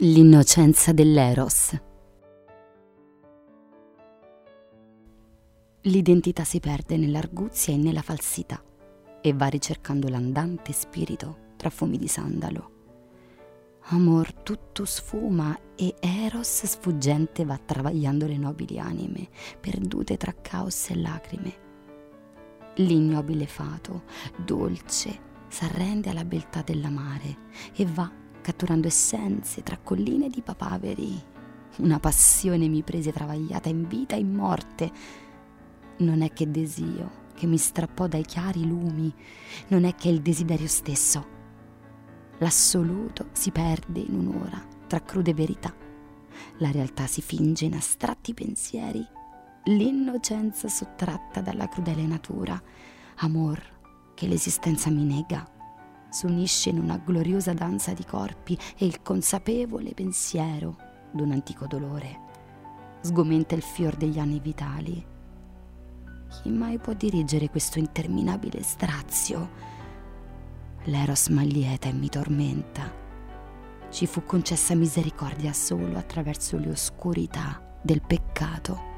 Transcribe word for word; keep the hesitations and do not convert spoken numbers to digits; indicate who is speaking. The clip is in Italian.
Speaker 1: L'innocenza dell'Eros. L'identità si perde nell'arguzia e nella falsità e va ricercando l'andante spirito tra fumi di sandalo. Amor tutto sfuma e Eros sfuggente va travagliando le nobili anime, perdute tra caos e lacrime. L'ignobile fato, dolce, s'arrende alla beltà dell'amare e va catturando essenze tra colline di papaveri. Una passione mi prese travagliata in vita e in morte. Non è che desio che mi strappò dai chiari lumi, non è che il desiderio stesso. L'assoluto si perde in un'ora tra crude verità. La realtà si finge in astratti pensieri. L'innocenza sottratta dalla crudele natura. Amor che l'esistenza mi nega s'unisce in una gloriosa danza di corpi e il consapevole pensiero d'un antico dolore sgomenta il fior degli anni vitali. Chi mai può dirigere questo interminabile strazio? L'Eros m'allieta e mi tormenta. Ci fu concessa misericordia solo attraverso le oscurità del peccato.